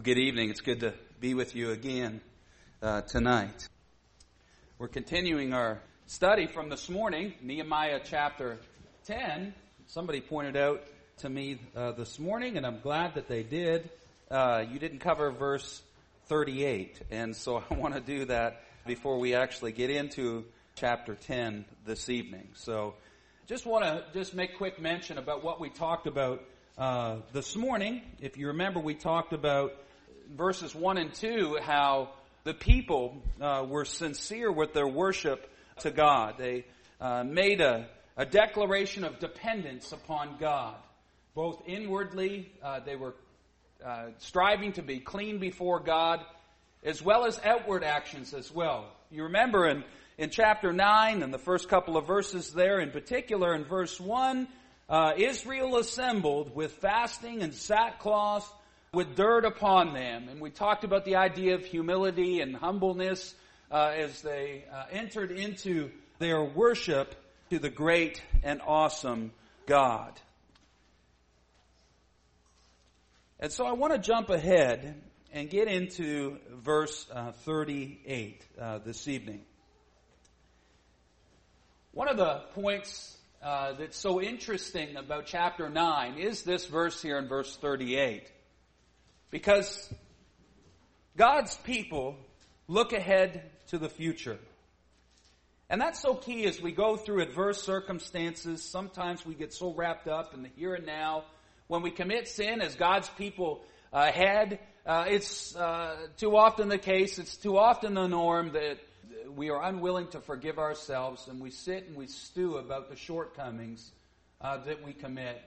Good evening. It's good to be with you again tonight. We're continuing our study from this morning, Nehemiah chapter 10. Somebody pointed out to me this morning, and I'm glad that they did. You didn't cover verse 38, and so I want to do that before we actually get into chapter 10 this evening. So just want to make quick mention about what we talked about this morning. If you remember, we talked about verses 1 and 2, how the people were sincere with their worship to God. They made a declaration of dependence upon God. Both inwardly, they were striving to be clean before God, as well as outward actions as well. You remember in chapter 9, and the first couple of verses there, in particular in verse 1, Israel assembled with fasting and sackcloth, with dirt upon them. And we talked about the idea of humility and humbleness as they entered into their worship to the great and awesome God. And so I want to jump ahead and get into verse 38 this evening. One of the points that's so interesting about chapter 9 is this verse here in verse 38. Because God's people look ahead to the future. And that's so key as we go through adverse circumstances. Sometimes we get so wrapped up in the here and now. When we commit sin as God's people ahead, it's too often the case, it's too often the norm that we are unwilling to forgive ourselves, and we sit and we stew about the shortcomings that we commit.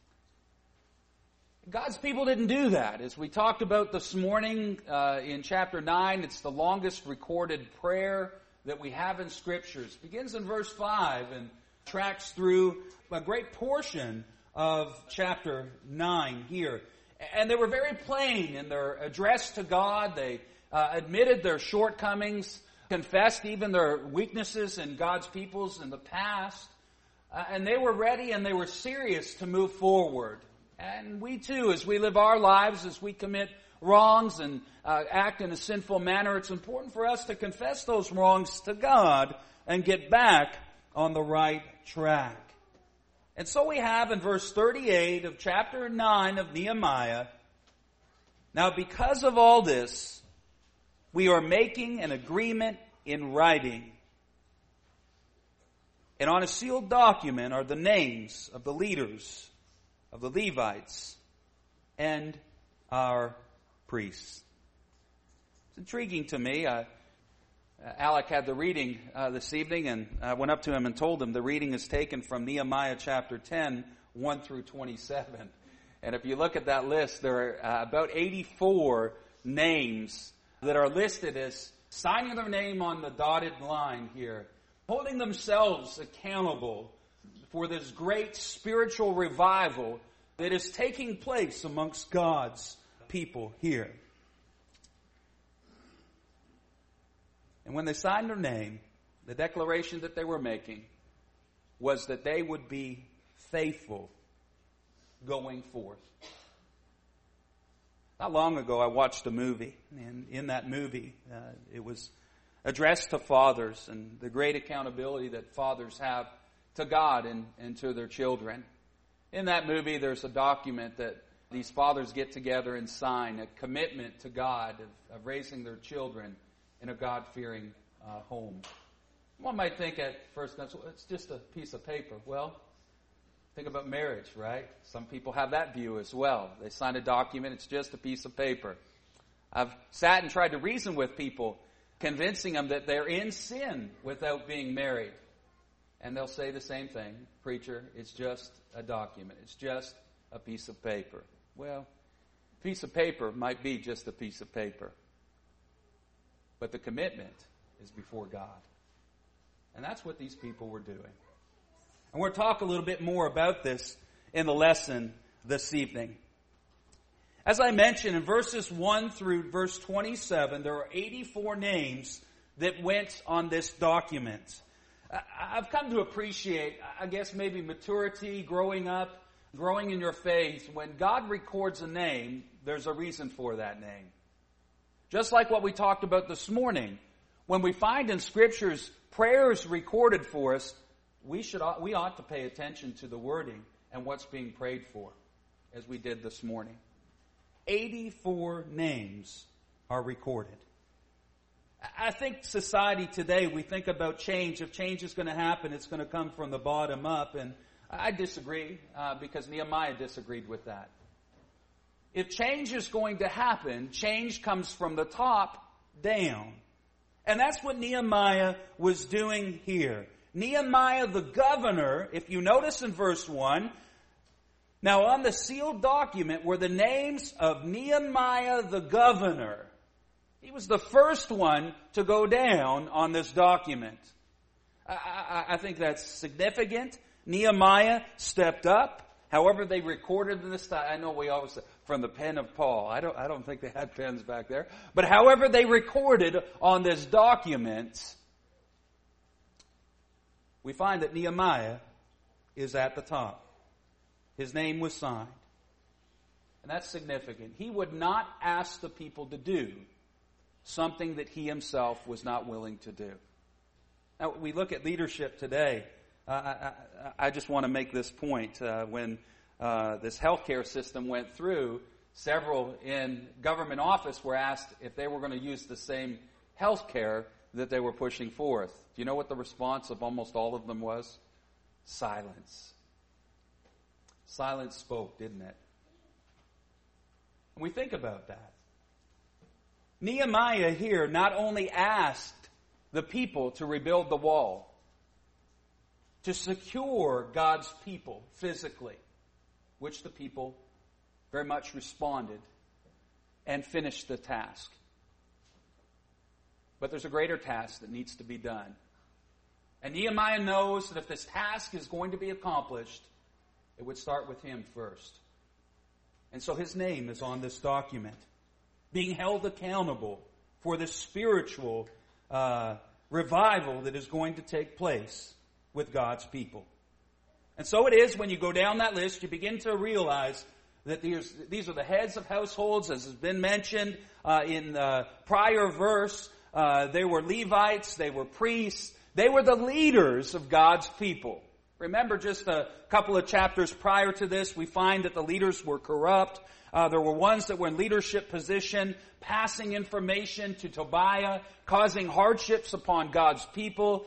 God's people didn't do that. As we talked about this morning in chapter 9, it's the longest recorded prayer that we have in Scriptures. It begins in verse 5 and tracks through a great portion of chapter 9 here. And they were very plain in their address to God. They admitted their shortcomings, confessed even their weaknesses in God's peoples in the past. And they were ready and they were serious to move forward. And we too, as we live our lives, as we commit wrongs and act in a sinful manner, it's important for us to confess those wrongs to God and get back on the right track. And so we have in verse 38 of chapter 9 of Nehemiah, "Now because of all this, we are making an agreement in writing. And on a sealed document are the names of the leaders of the Levites and our priests." It's intriguing to me. Alec had the reading this evening, and I went up to him and told him the reading is taken from Nehemiah chapter 10, 1 through 27. And if you look at that list, there are about 84 names that are listed as signing their name on the dotted line here, holding themselves accountable for this great spiritual revival that is taking place amongst God's people here. And when they signed their name, the declaration that they were making was that they would be faithful going forth. Not long ago, I watched a movie, and in that movie, it was addressed to fathers and the great accountability that fathers have to God and to their children. In that movie, there's a document that these fathers get together and sign, a commitment to God of raising their children in a God-fearing home. One might think at first glance, well, it's just a piece of paper. Well, think about marriage, right? Some people have that view as well. They sign a document, it's just a piece of paper. I've sat and tried to reason with people, convincing them that they're in sin without being married. And they'll say the same thing. "Preacher, it's just a document. It's just a piece of paper." Well, a piece of paper might be just a piece of paper. But the commitment is before God. And that's what these people were doing. And we'll talk a little bit more about this in the lesson this evening. As I mentioned, in verses 1 through verse 27, there are 84 names that went on this document. I've come to appreciate, I guess, maybe maturity, growing up, growing in your faith. When God records a name, there's a reason for that name. Just like what we talked about this morning. When we find in Scriptures prayers recorded for us, we ought to pay attention to the wording and what's being prayed for, as we did this morning. 84 names are recorded. I think society today, we think about change. If change is going to happen, it's going to come from the bottom up. And I disagree, because Nehemiah disagreed with that. If change is going to happen, change comes from the top down. And that's what Nehemiah was doing here. Nehemiah the governor, if you notice in verse 1, now on the sealed document were the names of Nehemiah the governor. He was the first one to go down on this document. I think that's significant. Nehemiah stepped up. However they recorded this, I know we always say, from the pen of Paul. I don't think they had pens back there. But however they recorded on this document, we find that Nehemiah is at the top. His name was signed. And that's significant. He would not ask the people to do something that he himself was not willing to do. Now, we look at leadership today. I just want to make this point. When this healthcare system went through, several in government office were asked if they were going to use the same healthcare that they were pushing forth. Do you know what the response of almost all of them was? Silence. Silence spoke, didn't it? And we think about that. Nehemiah here not only asked the people to rebuild the wall, to secure God's people physically, which the people very much responded and finished the task. But there's a greater task that needs to be done. And Nehemiah knows that if this task is going to be accomplished, it would start with him first. And so his name is on this document, being held accountable for this spiritual revival that is going to take place with God's people. And so it is when you go down that list, you begin to realize that these are the heads of households, as has been mentioned in the prior verse. They were Levites, they were priests, they were the leaders of God's people. Remember, just a couple of chapters prior to this, we find that the leaders were corrupt. There were ones that were in leadership position, passing information to Tobiah, causing hardships upon God's people.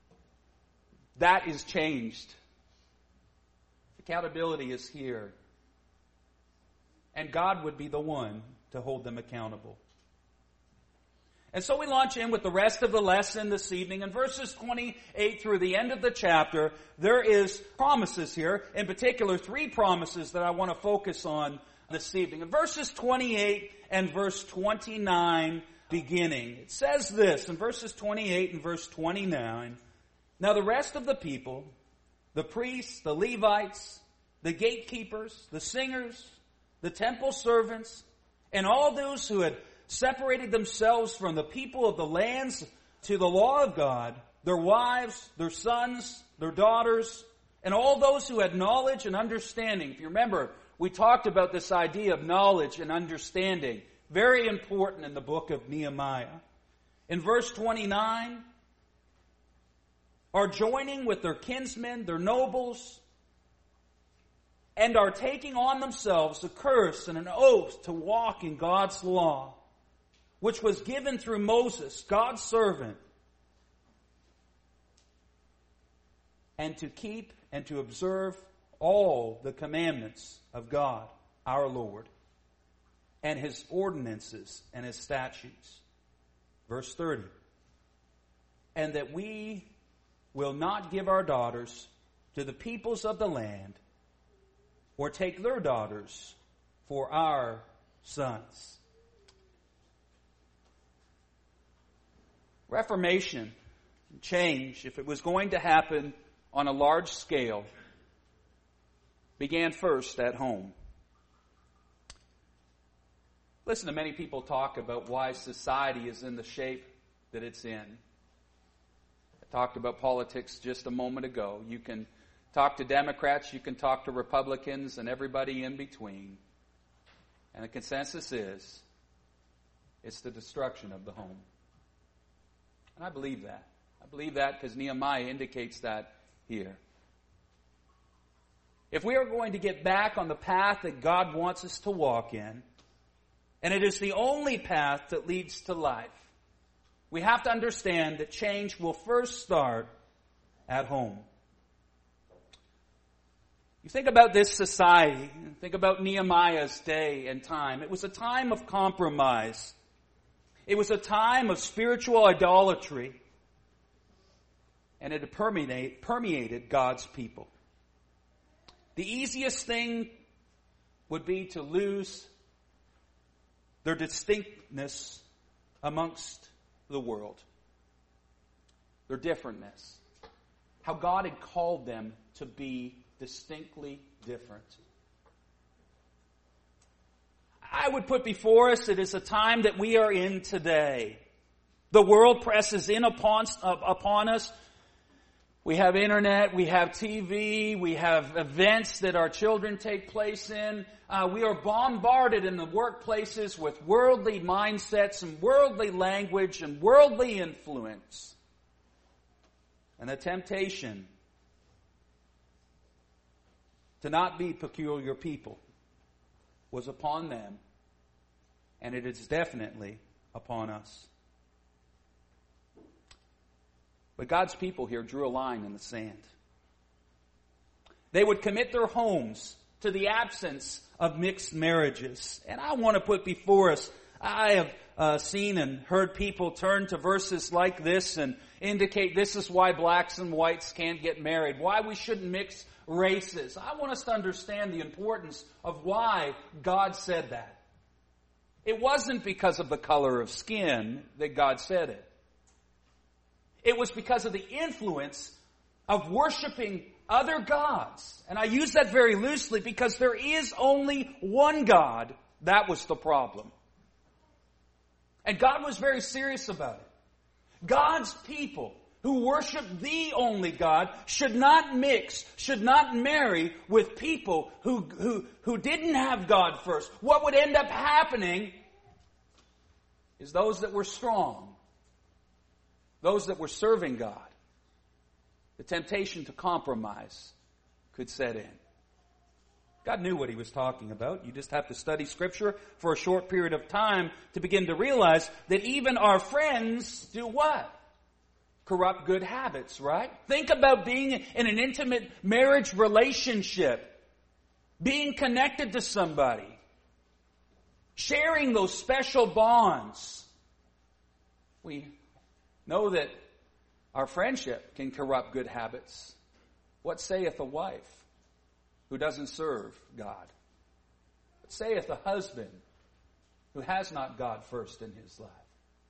That is changed. Accountability is here. And God would be the one to hold them accountable. And so we launch in with the rest of the lesson this evening. In verses 28 through the end of the chapter, there is promises here. In particular, 3 promises that I want to focus on this evening. In verses 28 and verse 29 beginning, it says this in verses 28 and verse 29, "Now the rest of the people, the priests, the Levites, the gatekeepers, the singers, the temple servants, and all those who had separated themselves from the people of the lands to the law of God, their wives, their sons, their daughters, and all those who had knowledge and understanding." If you remember, we talked about this idea of knowledge and understanding. Very important in the book of Nehemiah. In verse 29, are joining with their kinsmen, their nobles, and are taking on themselves a curse and an oath to walk in God's law, which was given through Moses, God's servant, and to keep and to observe all the commandments of God, our Lord, and His ordinances and His statutes. Verse 30. "And that we will not give our daughters to the peoples of the land, or take their daughters for our sons." Reformation, change, if it was going to happen on a large scale, began first at home. Listen to many people talk about why society is in the shape that it's in. I talked about politics just a moment ago. You can talk to Democrats, you can talk to Republicans, and everybody in between. And the consensus is, it's the destruction of the home. And I believe that. I believe that because Nehemiah indicates that here. If we are going to get back on the path that God wants us to walk in, and it is the only path that leads to life, we have to understand that change will first start at home. You think about this society, think about Nehemiah's day and time. It was a time of compromise. It was a time of spiritual idolatry. And it permeated God's people. The easiest thing would be to lose their distinctness amongst the world. Their differentness. How God had called them to be distinctly different. I would put before us it is a time that we are in today. The world presses in upon us. We have internet, we have TV, we have events that our children take place in. We are bombarded in the workplaces with worldly mindsets and worldly language and worldly influence. And the temptation to not be peculiar people was upon them, and it is definitely upon us. But God's people here drew a line in the sand. They would commit their homes to the absence of mixed marriages. And I want to put before us, I have seen and heard people turn to verses like this and indicate this is why blacks and whites can't get married, why we shouldn't mix races. I want us to understand the importance of why God said that. It wasn't because of the color of skin that God said it. It was because of the influence of worshiping other gods. And I use that very loosely because there is only one God. That was the problem. And God was very serious about it. God's people who worship the only God should not mix, should not marry with people who didn't have God first. What would end up happening is those that were strong, those that were serving God, the temptation to compromise could set in. God knew what He was talking about. You just have to study Scripture for a short period of time to begin to realize that even our friends do what? Corrupt good habits, right? Think about being in an intimate marriage relationship, being connected to somebody, sharing those special bonds. We know that our friendship can corrupt good habits. What saith a wife who doesn't serve God? What saith a husband who has not God first in his life?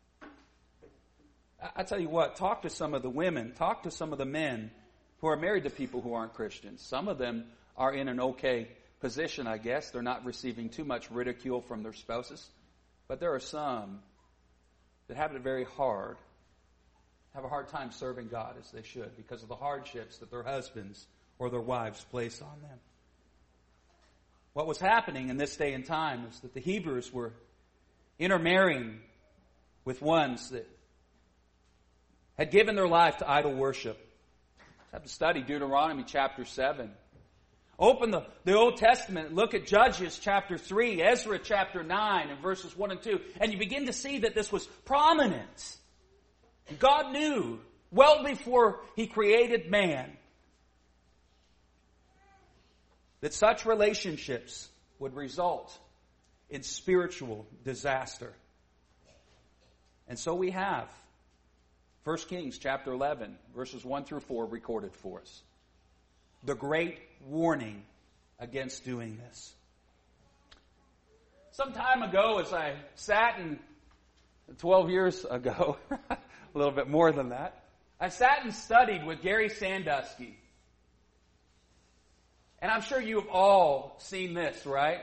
I tell you what, talk to some of the women, talk to some of the men who are married to people who aren't Christians. Some of them are in an okay position, I guess. They're not receiving too much ridicule from their spouses. But there are some that have it very hard, have a hard time serving God as they should because of the hardships that their husbands or their wives place on them. What was happening in this day and time is that the Hebrews were intermarrying with ones that had given their life to idol worship. You have to study Deuteronomy chapter 7. Open the Old Testament, look at Judges chapter 3, Ezra chapter 9, and verses 1 and 2, and you begin to see that this was prominent. God knew well before He created man that such relationships would result in spiritual disaster. And so we have 1 Kings chapter 11, verses 1 through 4 recorded for us. The great warning against doing this. Some time ago, as I sat in 12 years ago, a little bit more than that, I sat and studied with Gary Sandusky. And I'm sure you've all seen this, right?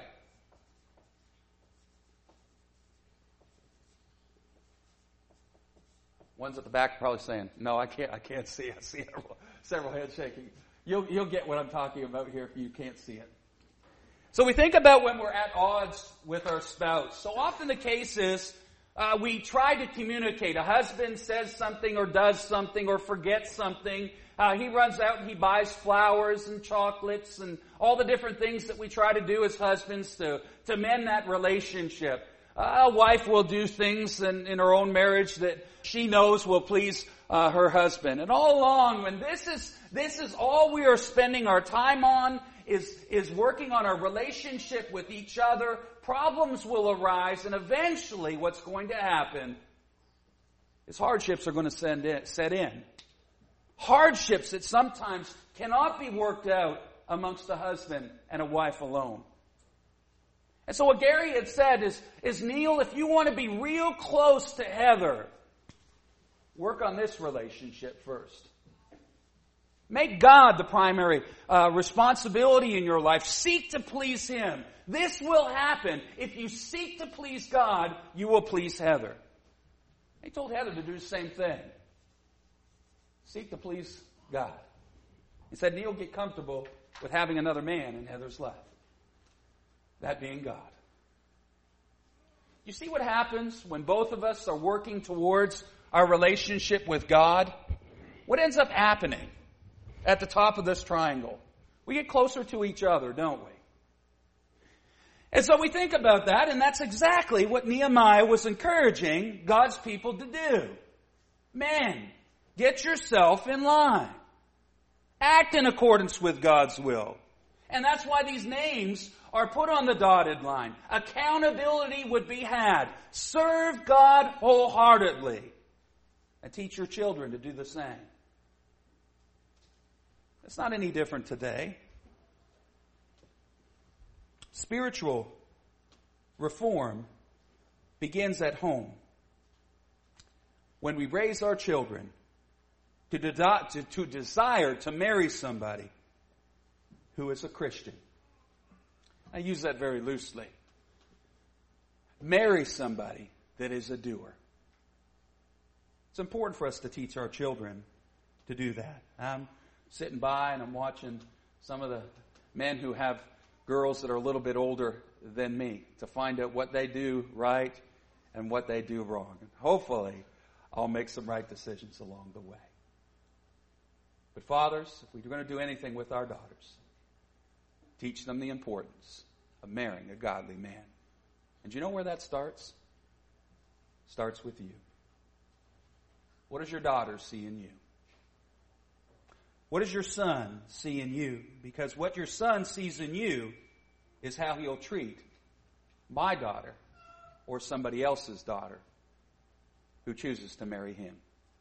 Ones at the back are probably saying, "No, I can't see it." I see several heads shaking. You'll get what I'm talking about here if you can't see it. So we think about when we're at odds with our spouse. So often the case is we try to communicate. A husband says something or does something or forgets something. He runs out and he buys flowers and chocolates and all the different things that we try to do as husbands to mend that relationship. A wife will do things in her own marriage that she knows will please her husband. And all along, when this is all we are spending our time on, is working on our relationship with each other, problems will arise, and eventually what's going to happen is hardships are going to set in. Hardships that sometimes cannot be worked out amongst a husband and a wife alone. And so what Gary had said is Neil, if you want to be real close to Heather, work on this relationship first. Make God the primary responsibility in your life. Seek to please Him. This will happen. If you seek to please God, you will please Heather. He told Heather to do the same thing. Seek to please God. He said, Neil, get comfortable with having another man in Heather's life. That being God. You see what happens when both of us are working towards our relationship with God? What ends up happening at the top of this triangle? We get closer to each other, don't we? And so we think about that, and that's exactly what Nehemiah was encouraging God's people to do. Men, get yourself in line. Act in accordance with God's will. And that's why these names are put on the dotted line. Accountability would be had. Serve God wholeheartedly. And teach your children to do the same. It's not any different today. Spiritual reform begins at home. When we raise our children to desire to marry somebody who is a Christian. I use that very loosely. Marry somebody that is a doer. It's important for us to teach our children to do that. I'm sitting by and I'm watching some of the men who have girls that are a little bit older than me to find out what they do right and what they do wrong. And hopefully, I'll make some right decisions along the way. But fathers, if we're going to do anything with our daughters, teach them the importance of marrying a godly man. And do you know where that starts? It starts with you. What does your daughter see in you? What does your son see in you? Because what your son sees in you is how he'll treat my daughter or somebody else's daughter who chooses to marry him.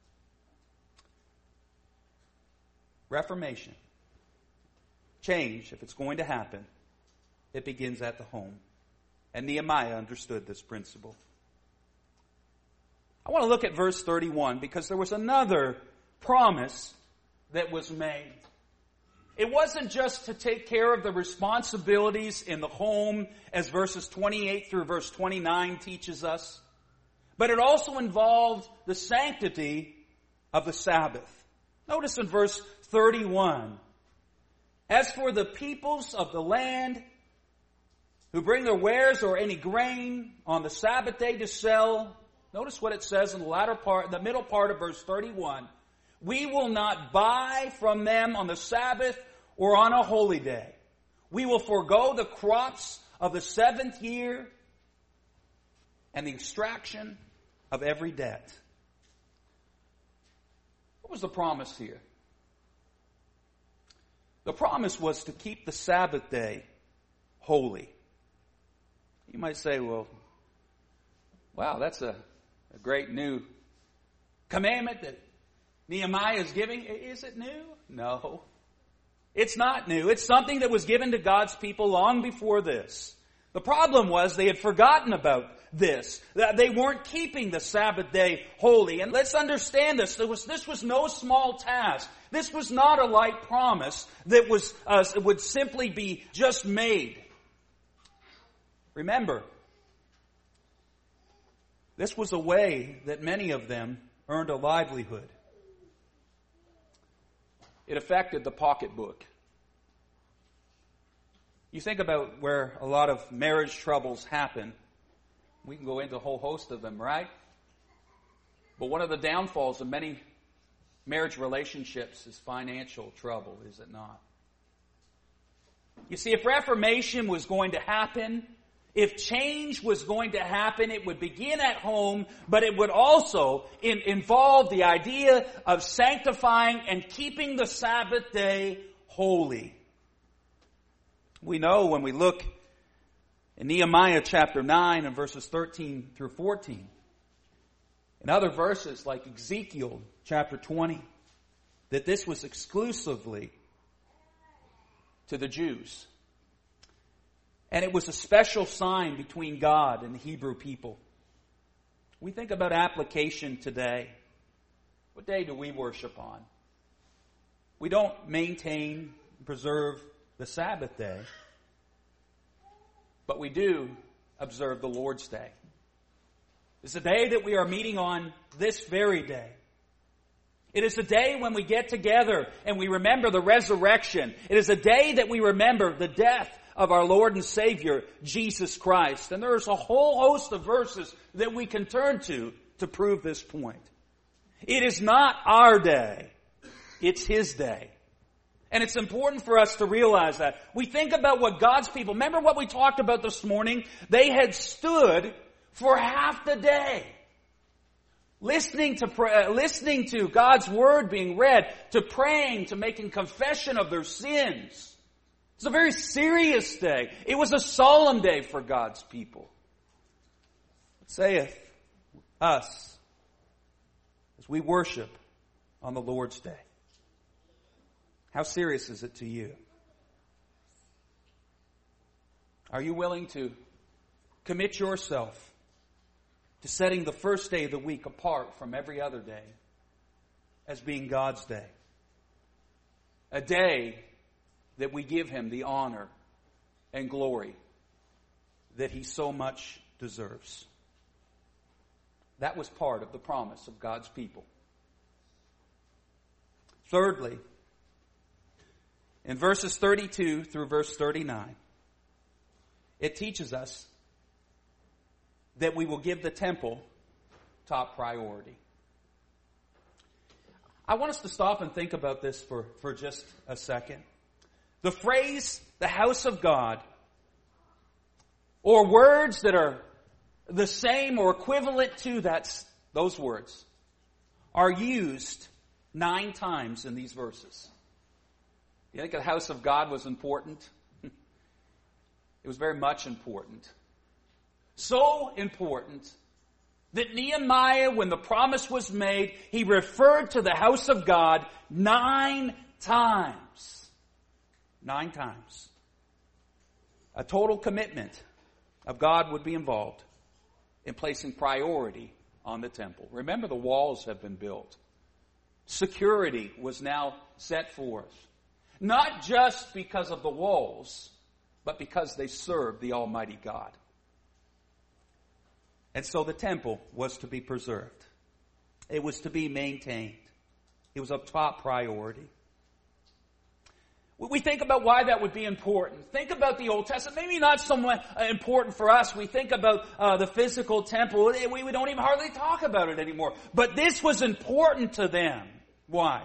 Reformation. Change, if it's going to happen, it begins at the home. And Nehemiah understood this principle. I want to look at verse 31 because there was another promise that was made. It wasn't just to take care of the responsibilities in the home, as verses 28 through verse 29 teaches us, but it also involved the sanctity of the Sabbath. Notice in verse 31, as for the peoples of the land who bring their wares or any grain on the Sabbath day to sell, notice what it says in the middle part of verse 31. We will not buy from them on the Sabbath or on a holy day. We will forego the crops of the 7th year and the extraction of every debt. What was the promise here? The promise was to keep the Sabbath day holy. You might say, well, wow, that's a great new commandment that Nehemiah is giving. Is it new? No. It's not new. It's something that was given to God's people long before this. The problem was they had forgotten about this. That they weren't keeping the Sabbath day holy. And let's understand this. This was no small task. This was not a light promise that would simply be just made. Remember, this was a way that many of them earned a livelihood. It affected the pocketbook. You think about where a lot of marriage troubles happen. We can go into a whole host of them, right? But one of the downfalls of many marriage relationships is financial trouble, is it not? You see, if reformation was going to happen, if change was going to happen, it would begin at home, but it would also involve the idea of sanctifying and keeping the Sabbath day holy. We know when we look in Nehemiah chapter 9 and verses 13 through 14, and other verses like Ezekiel chapter 20, that this was exclusively to the Jews. And it was a special sign between God and the Hebrew people. We think about application today. What day do we worship on? We don't maintain and preserve the Sabbath day, but we do observe the Lord's Day. It's a day that we are meeting on this very day. It is a day when we get together and we remember the resurrection. It is a day that we remember the death of our Lord and Savior, Jesus Christ. And there's a whole host of verses that we can turn to prove this point. It is not our day. It's His day. And it's important for us to realize that. We think about what God's people, remember what we talked about this morning? They had stood for half the day, listening to God's Word being read, to praying, to making confession of their sins. It's a very serious day. It was a solemn day for God's people. It saith us as we worship on the Lord's Day. How serious is it to you? Are you willing to commit yourself to setting the first day of the week apart from every other day as being God's day? A day that we give Him the honor and glory that He so much deserves. That was part of the promise of God's people. Thirdly, in verses 32 through verse 39, it teaches us that we will give the temple top priority. I want us to stop and think about this for just a second. The phrase, the house of God, or words that are the same or equivalent to those words, are used 9 times in these verses. You think the house of God was important? It was very much important. So important that Nehemiah, when the promise was made, he referred to the house of God 9 times. 9 times. A total commitment of God would be involved in placing priority on the temple. Remember, the walls have been built. Security was now set forth. Not just because of the walls, but because they served the Almighty God. And so the temple was to be preserved. It was to be maintained. It was of top priority. We think about why that would be important. Think about the Old Testament. Maybe not somewhat important for us. We think about the physical temple. We don't even hardly talk about it anymore. But this was important to them. Why?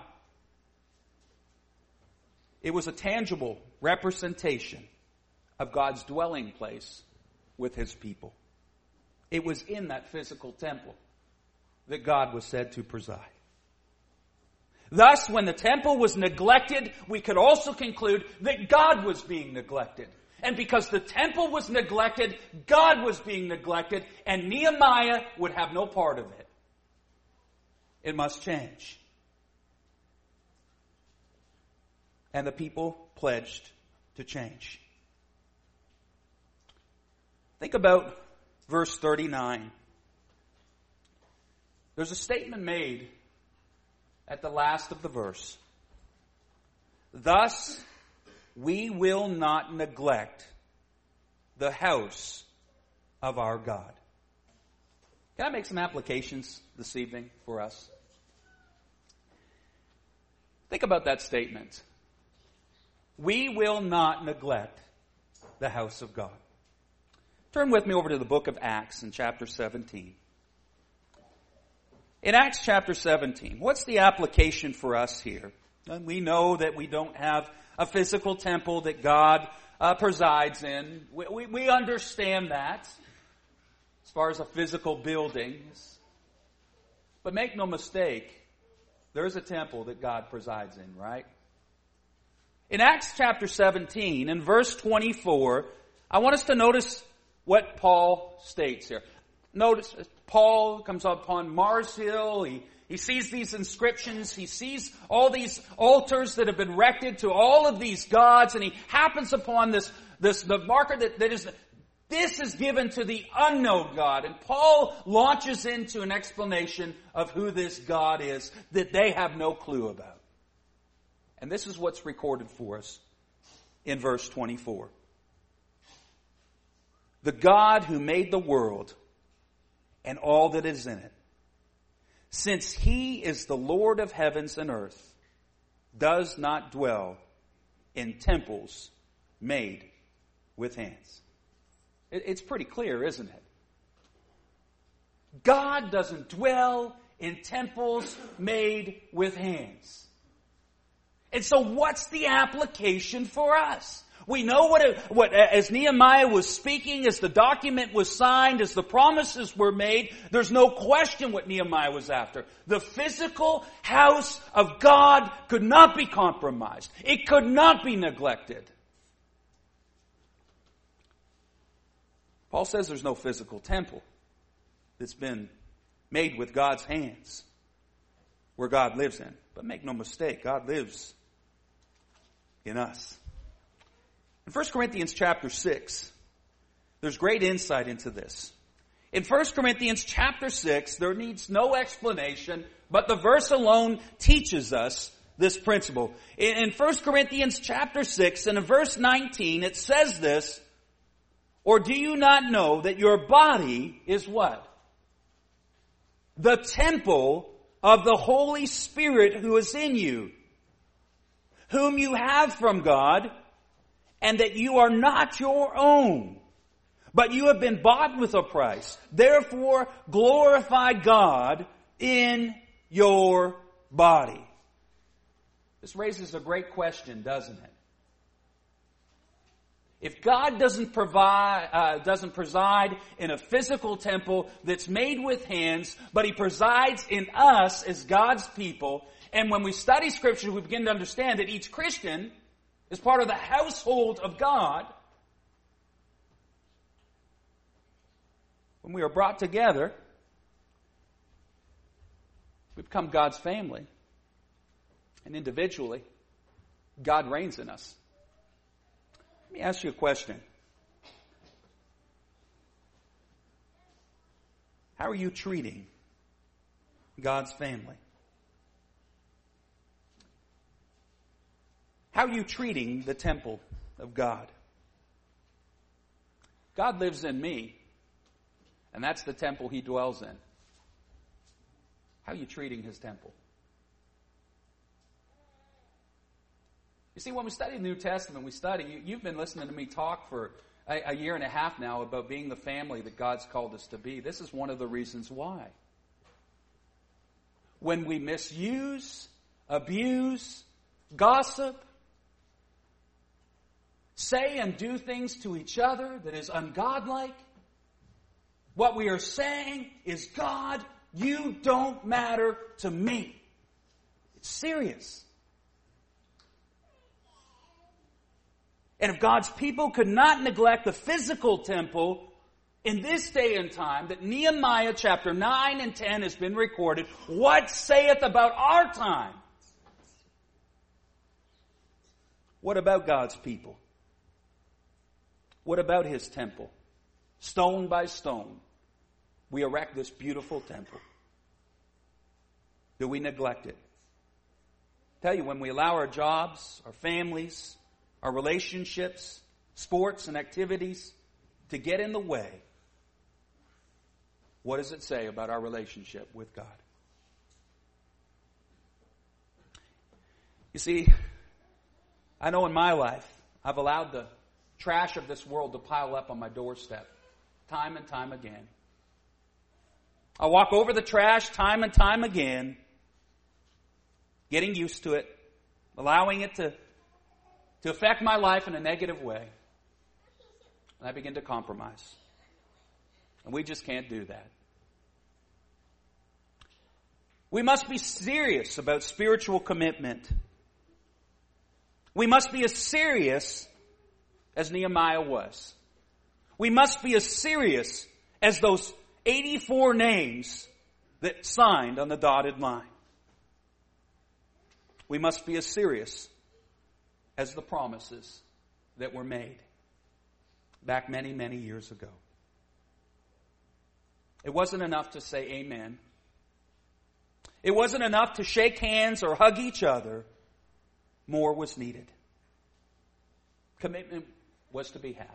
It was a tangible representation of God's dwelling place with His people. It was in that physical temple that God was said to preside. Thus, when the temple was neglected, we could also conclude that God was being neglected. And because the temple was neglected, God was being neglected, and Nehemiah would have no part of it. It must change. And the people pledged to change. Think about verse 39. There's a statement made at the last of the verse. Thus, we will not neglect the house of our God. Can I make some applications this evening for us? Think about that statement. We will not neglect the house of God. Turn with me over to the book of Acts in chapter 17. In Acts chapter 17, what's the application for us here? And we know that we don't have a physical temple that God presides in. We understand that as far as a physical building. But make no mistake, there's a temple that God presides in, right? In Acts chapter 17, in verse 24, I want us to notice what Paul states here. Notice, Paul comes upon Mars Hill. He sees these inscriptions. He sees all these altars that have been erected to all of these gods. And he happens upon the marker that is, this is given to the unknown God. And Paul launches into an explanation of who this God is that they have no clue about. And this is what's recorded for us in verse 24. The God who made the world and all that is in it, since He is the Lord of heavens and earth, does not dwell in temples made with hands. It's pretty clear, isn't it? God doesn't dwell in temples made with hands. And so what's the application for us? We know what as Nehemiah was speaking, as the document was signed, as the promises were made, there's no question what Nehemiah was after. The physical house of God could not be compromised. It could not be neglected. Paul says there's no physical temple that's been made with God's hands where God lives in. But make no mistake, God lives in us. In 1 Corinthians chapter 6, there's great insight into this. In 1 Corinthians chapter 6, there needs no explanation, but the verse alone teaches us this principle. In 1 Corinthians chapter 6, and in verse 19, it says this, or do you not know that your body is what? The temple of the Holy Spirit who is in you, whom you have from God, and that you are not your own, but you have been bought with a price. Therefore, glorify God in your body. This raises a great question, doesn't it? If God doesn't preside in a physical temple that's made with hands, but He presides in us as God's people, and when we study Scripture, we begin to understand that each Christian is part of the household of God. When we are brought together, we become God's family. And individually, God reigns in us. Let me ask you a question. How are you treating God's family? How are you treating the temple of God? God lives in me, and that's the temple He dwells in. How are you treating His temple? You see, when we study the New Testament, you've been listening to me talk for a year and a half now about being the family that God's called us to be. This is one of the reasons why. When we misuse, abuse, gossip, say and do things to each other that is ungodlike, what we are saying is, God, you don't matter to me. It's serious. And if God's people could not neglect the physical temple in this day and time, that Nehemiah chapter 9 and 10 has been recorded, what saith about our time? What about God's people? What about His temple? Stone by stone, we erect this beautiful temple. Do we neglect it? I tell you, when we allow our jobs, our families, our relationships, sports and activities to get in the way, what does it say about our relationship with God? You see, I know in my life, I've allowed the trash of this world to pile up on my doorstep time and time again. I walk over the trash time and time again, getting used to it, allowing it to affect my life in a negative way. And I begin to compromise. And we just can't do that. We must be serious about spiritual commitment. We must be as serious as Nehemiah was. We must be as serious as those 84 names that signed on the dotted line. We must be as serious as the promises that were made back many, many years ago. It wasn't enough to say amen. It wasn't enough to shake hands or hug each other. More was needed. Commitment was to be had.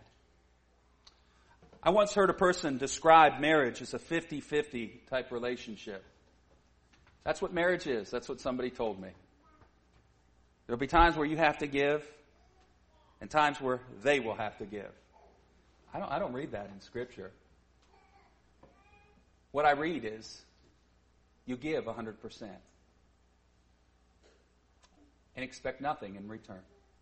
I once heard a person describe marriage as a 50-50 type relationship. That's what marriage is. That's what somebody told me. There'll be times where you have to give and times where they will have to give. I don't read that in Scripture. What I read is you give 100% and expect nothing in return.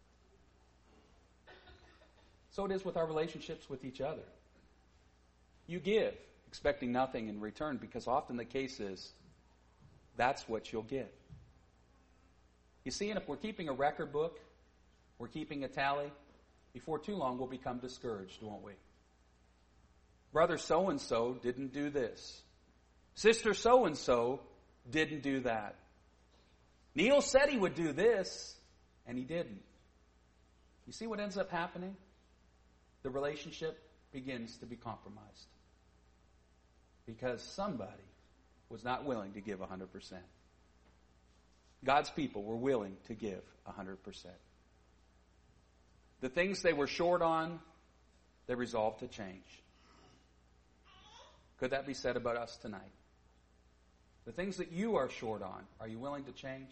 So it is with our relationships with each other. You give, expecting nothing in return, because often the case is that's what you'll get. You see, and if we're keeping a record book, we're keeping a tally, before too long we'll become discouraged, won't we? Brother so-and-so didn't do this. Sister so-and-so didn't do that. Neil said he would do this, and he didn't. You see what ends up happening? The relationship begins to be compromised. Because somebody was not willing to give 100%. God's people were willing to give 100%. The things they were short on, they resolved to change. Could that be said about us tonight? The things that you are short on, are you willing to change?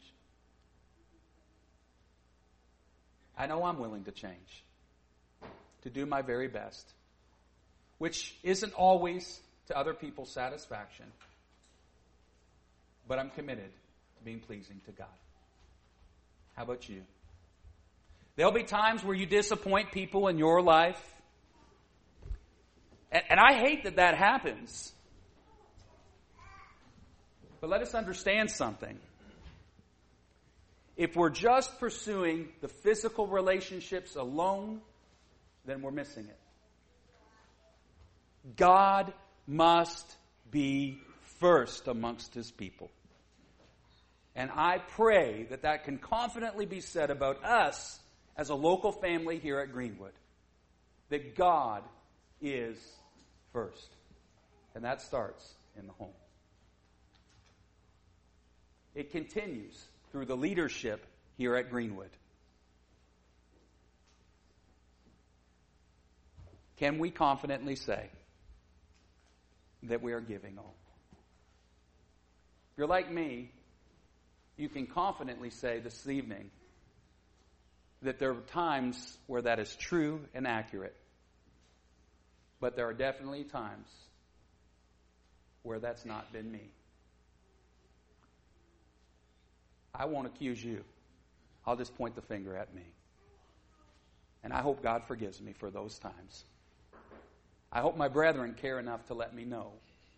I know I'm willing to change. To do my very best. Which isn't always to other people's satisfaction. But I'm committed to being pleasing to God. How about you? There'll be times where you disappoint people in your life. And I hate that that happens. But let us understand something. If we're just pursuing the physical relationships alone, then we're missing it. God must be first amongst His people. And I pray that that can confidently be said about us as a local family here at Greenwood. That God is first. And that starts in the home. It continues through the leadership here at Greenwood. Can we confidently say that we are giving all? If you're like me, you can confidently say this evening that there are times where that is true and accurate. But there are definitely times where that's not been me. I won't accuse you. I'll just point the finger at me. And I hope God forgives me for those times. I hope my brethren care enough to let me know.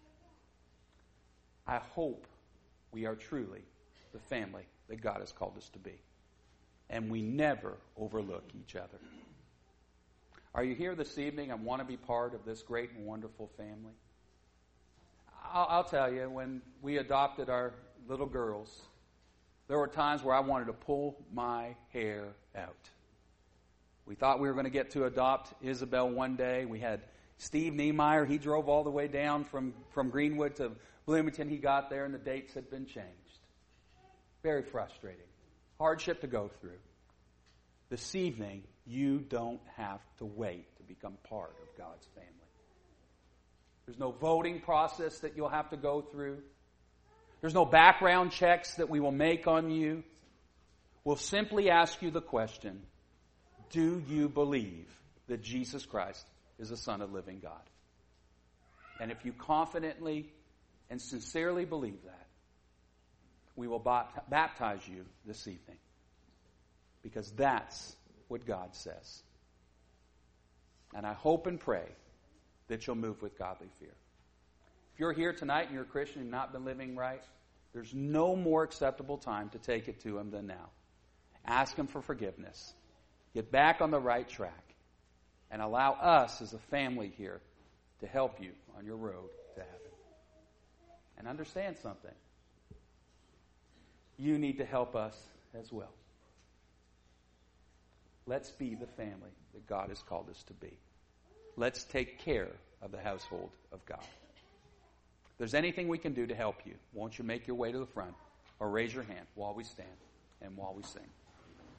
I hope we are truly the family that God has called us to be. And we never overlook each other. Are you here this evening and want to be part of this great and wonderful family? I'll tell you, when we adopted our little girls, there were times where I wanted to pull my hair out. We thought we were going to get to adopt Isabel one day. We had Steve Niemeyer. He drove all the way down from Greenwood to Bloomington. He got there and the dates had been changed. Very frustrating. Hardship to go through. This evening, you don't have to wait to become part of God's family. There's no voting process that you'll have to go through. There's no background checks that we will make on you. We'll simply ask you the question, do you believe that Jesus Christ is the Son of the living God. And if you confidently and sincerely believe that, we will baptize you this evening. Because that's what God says. And I hope and pray that you'll move with godly fear. If you're here tonight and you're a Christian and not been living right, there's no more acceptable time to take it to Him than now. Ask Him for forgiveness. Get back on the right track. And allow us as a family here to help you on your road to heaven. And understand something. You need to help us as well. Let's be the family that God has called us to be. Let's take care of the household of God. If there's anything we can do to help you, won't you make your way to the front or raise your hand while we stand and while we sing.